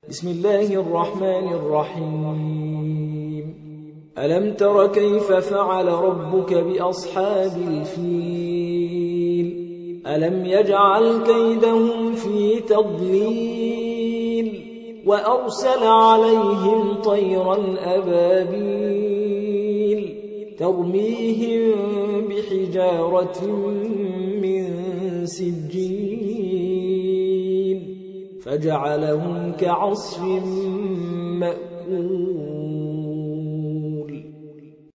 بسم الله الرحمن الرحيم ألم تر كيف فعل ربك بأصحاب الفيل ألم يجعل كيدهم في تضليل وأرسل عليهم طيرا أبابيل ترميهم بحجارة من سجيل فجعلهم كعصف مأكول